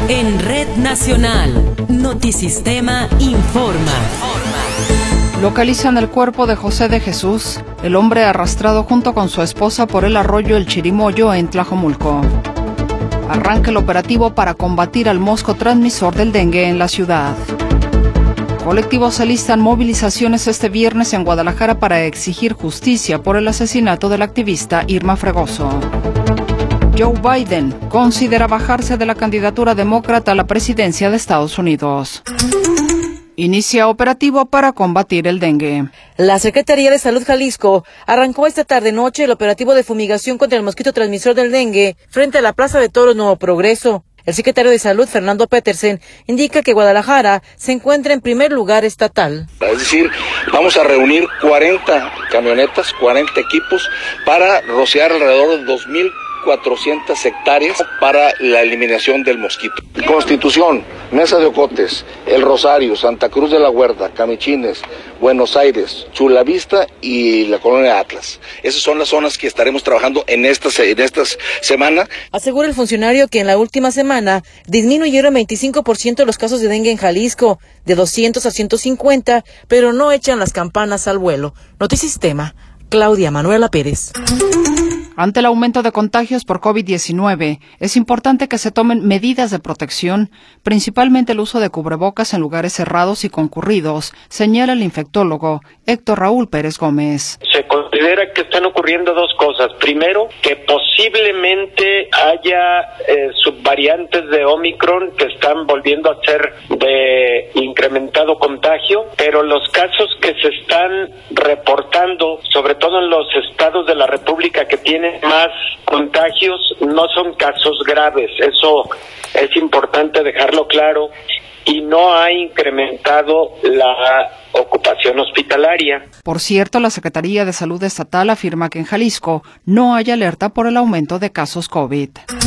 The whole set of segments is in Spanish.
En Red Nacional, Notisistema informa. Localizan el cuerpo de José de Jesús, el hombre arrastrado junto con su esposa por el arroyo El Chirimoyo en Tlajomulco. Arranca el operativo para combatir al mosco transmisor del dengue en la ciudad. Colectivos alistan movilizaciones este viernes en Guadalajara para exigir justicia por el asesinato del activista Irma Fregoso. Joe Biden considera bajarse de la candidatura demócrata a la presidencia de Estados Unidos. Inicia operativo para combatir el dengue. La Secretaría de Salud Jalisco arrancó esta tarde-noche el operativo de fumigación contra el mosquito transmisor del dengue frente a la Plaza de Toros Nuevo Progreso. El secretario de Salud, Fernando Petersen, indica que Guadalajara se encuentra en primer lugar estatal. Es decir, vamos a reunir 40 camionetas, 40 equipos para rociar alrededor de 2,400 hectáreas para la eliminación del mosquito. Constitución, Mesa de Ocotes, El Rosario, Santa Cruz de la Huerta, Camichines, Buenos Aires, Chulavista y la colonia Atlas. Esas son las zonas que estaremos trabajando en estas semanas. Asegura el funcionario que en la última semana disminuyeron 25% los casos de dengue en Jalisco, de 200 a 150, pero no echan las campanas al vuelo. Notisistema, Claudia Manuela Pérez. Ante el aumento de contagios por COVID-19, es importante que se tomen medidas de protección, principalmente el uso de cubrebocas en lugares cerrados y concurridos, señala el infectólogo Héctor Raúl Pérez Gómez. Se considera que están ocurriendo dos cosas. Primero, que posiblemente haya subvariantes de Omicron que están volviendo a ser de incrementado contagio, pero los casos que se están reportando, sobre todo en los estados de la República que tienen más contagios, no son casos graves. Eso es importante dejarlo claro, y no ha incrementado la ocupación hospitalaria. Por cierto, la Secretaría de Salud Estatal afirma que en Jalisco no hay alerta por el aumento de casos COVID.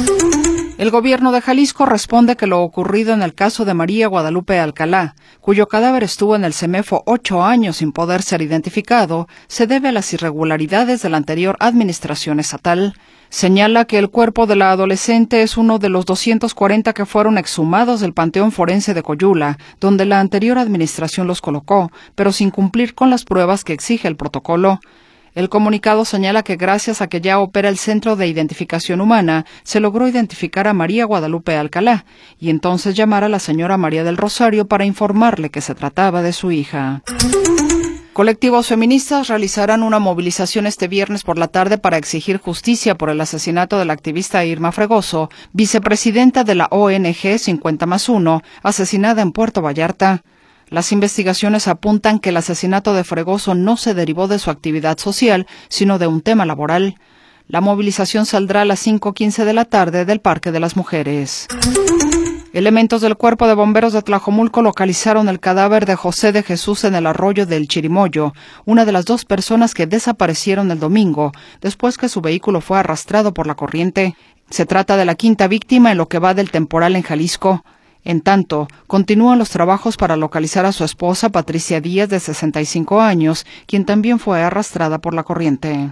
El gobierno de Jalisco responde que lo ocurrido en el caso de María Guadalupe Alcalá, cuyo cadáver estuvo en el CEMEFO 8 años sin poder ser identificado, se debe a las irregularidades de la anterior administración estatal. Señala que el cuerpo de la adolescente es uno de los 240 que fueron exhumados del Panteón Forense de Coyula, donde la anterior administración los colocó, pero sin cumplir con las pruebas que exige el protocolo. El comunicado señala que gracias a que ya opera el Centro de Identificación Humana, se logró identificar a María Guadalupe Alcalá y entonces llamar a la señora María del Rosario para informarle que se trataba de su hija. Colectivos feministas realizarán una movilización este viernes por la tarde para exigir justicia por el asesinato de la activista Irma Fregoso, vicepresidenta de la ONG 50+1, asesinada en Puerto Vallarta. Las investigaciones apuntan que el asesinato de Fregoso no se derivó de su actividad social, sino de un tema laboral. La movilización saldrá a las 5:15 de la tarde del Parque de las Mujeres. Elementos del Cuerpo de Bomberos de Tlajomulco localizaron el cadáver de José de Jesús en el arroyo del Chirimoyo, una de las 2 personas que desaparecieron el domingo, después que su vehículo fue arrastrado por la corriente. Se trata de la 5ª víctima en lo que va del temporal en Jalisco. En tanto, continúan los trabajos para localizar a su esposa, Patricia Díaz, de 65 años, quien también fue arrastrada por la corriente.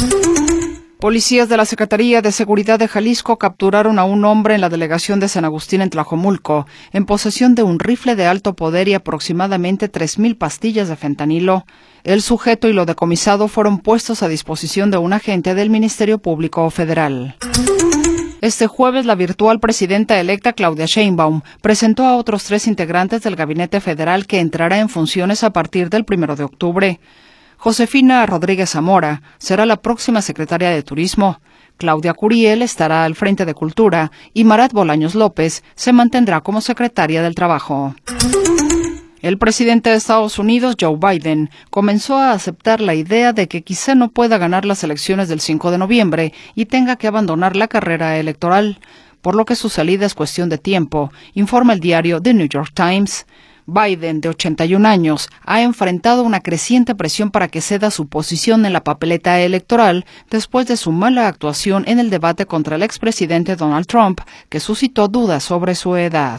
Policías de la Secretaría de Seguridad de Jalisco capturaron a un hombre en la delegación de San Agustín en Tlajomulco, en posesión de un rifle de alto poder y aproximadamente 3,000 pastillas de fentanilo. El sujeto y lo decomisado fueron puestos a disposición de un agente del Ministerio Público Federal. Este jueves, la virtual presidenta electa Claudia Sheinbaum presentó a otros 3 integrantes del Gabinete Federal que entrará en funciones a partir del 1 de octubre. Josefina Rodríguez Zamora será la próxima secretaria de Turismo. Claudia Curiel estará al frente de Cultura y Marat Bolaños López se mantendrá como secretaria del Trabajo. El presidente de Estados Unidos, Joe Biden, comenzó a aceptar la idea de que quizá no pueda ganar las elecciones del 5 de noviembre y tenga que abandonar la carrera electoral, por lo que su salida es cuestión de tiempo, informa el diario The New York Times. Biden, de 81 años, ha enfrentado una creciente presión para que ceda su posición en la papeleta electoral después de su mala actuación en el debate contra el expresidente Donald Trump, que suscitó dudas sobre su edad.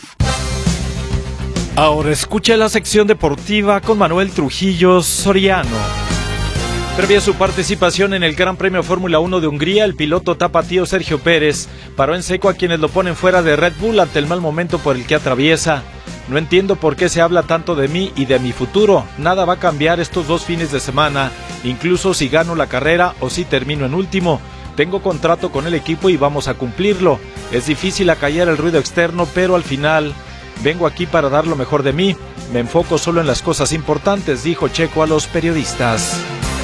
Ahora escucha la sección deportiva con Manuel Trujillo Soriano. Previa su participación en el Gran Premio Fórmula 1 de Hungría, el piloto tapatío Sergio Pérez paró en seco a quienes lo ponen fuera de Red Bull ante el mal momento por el que atraviesa. No entiendo por qué se habla tanto de mí y de mi futuro. Nada va a cambiar estos 2 fines de semana, incluso si gano la carrera o si termino en último. Tengo contrato con el equipo y vamos a cumplirlo. Es difícil acallar el ruido externo, pero al final vengo aquí para dar lo mejor de mí. Me enfoco solo en las cosas importantes, dijo Checo a los periodistas.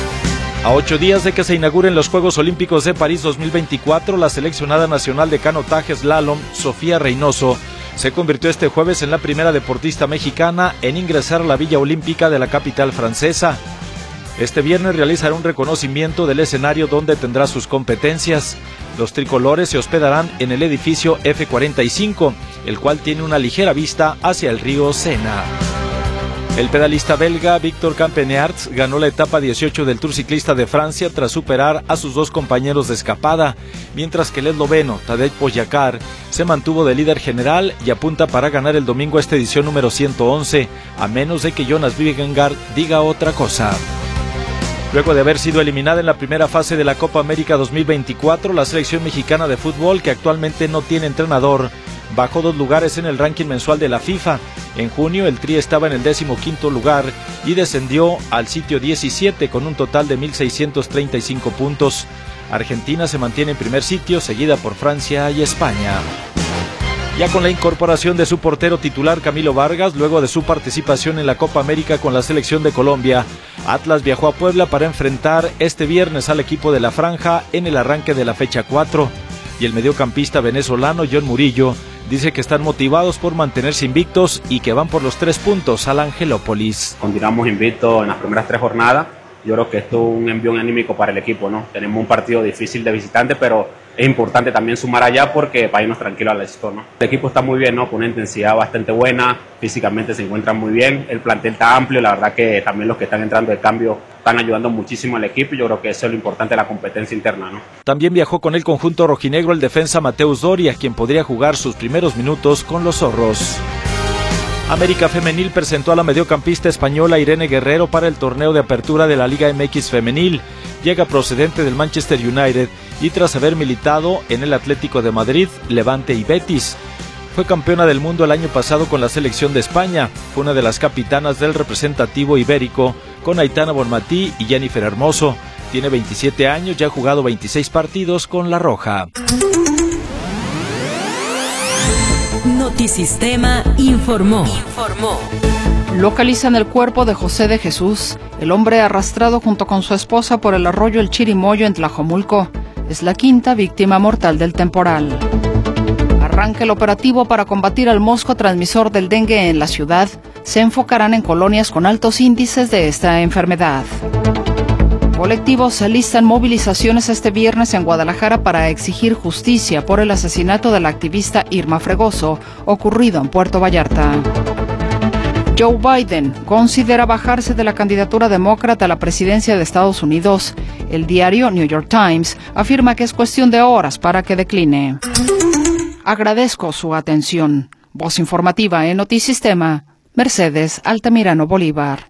A 8 días de que se inauguren los Juegos Olímpicos de París 2024, la seleccionada nacional de canotaje slalom, Sofía Reynoso, se convirtió este jueves en la primera deportista mexicana en ingresar a la Villa Olímpica de la capital francesa. Este viernes realizará un reconocimiento del escenario donde tendrá sus competencias. Los tricolores se hospedarán en el edificio F45, el cual tiene una ligera vista hacia el río Sena. El pedalista belga Victor Campenaerts ganó la etapa 18 del Tour Ciclista de Francia tras superar a sus 2 compañeros de escapada, mientras que el esloveno Tadej Pogačar se mantuvo de líder general y apunta para ganar el domingo esta edición número 111, a menos de que Jonas Vingegaard diga otra cosa. Luego de haber sido eliminada en la primera fase de la Copa América 2024, la selección mexicana de fútbol, que actualmente no tiene entrenador, bajó 2 lugares en el ranking mensual de la FIFA. En junio el Tri estaba en el 15º lugar y descendió al sitio 17 con un total de 1.635 puntos. Argentina se mantiene en primer sitio, seguida por Francia y España. Ya con la incorporación de su portero titular Camilo Vargas, luego de su participación en la Copa América con la selección de Colombia, Atlas viajó a Puebla para enfrentar este viernes al equipo de la Franja en el arranque de la fecha 4. Y el mediocampista venezolano John Murillo dice que están motivados por mantenerse invictos y que van por los 3 puntos al Angelópolis. Continuamos invictos en las primeras 3 jornadas. Yo creo que esto es un envión anímico para el equipo, ¿no? Tenemos un partido difícil de visitante, pero es importante también sumar allá porque para irnos tranquilos al éxito, ¿no? El equipo está muy bien, ¿no? Con una intensidad bastante buena, físicamente se encuentran muy bien, el plantel está amplio, la verdad que también los que están entrando de cambio están ayudando muchísimo al equipo y yo creo que eso es lo importante de la competencia interna, ¿no? También viajó con el conjunto rojinegro el defensa Mateus Doria, quien podría jugar sus primeros minutos con los zorros. América Femenil presentó a la mediocampista española Irene Guerrero para el torneo de apertura de la Liga MX Femenil. Llega procedente del Manchester United y tras haber militado en el Atlético de Madrid, Levante y Betis. Fue campeona del mundo el año pasado con la selección de España. Fue una de las capitanas del representativo ibérico con Aitana Bonmatí y Jennifer Hermoso. Tiene 27 años y ha jugado 26 partidos con la Roja. Notisistema informó. Localizan el cuerpo de José de Jesús, el hombre arrastrado junto con su esposa por el arroyo El Chirimoyo en Tlajomulco. Es la 5ª víctima mortal del temporal. Arranca el operativo para combatir al mosco transmisor del dengue en la ciudad. Se enfocarán en colonias con altos índices de esta enfermedad. Colectivos alistan movilizaciones este viernes en Guadalajara para exigir justicia por el asesinato de la activista Irma Fregoso, ocurrido en Puerto Vallarta. Joe Biden considera bajarse de la candidatura demócrata a la presidencia de Estados Unidos. El diario New York Times afirma que es cuestión de horas para que decline. Agradezco su atención. Voz informativa en Notisistema, Mercedes Altamirano Bolívar.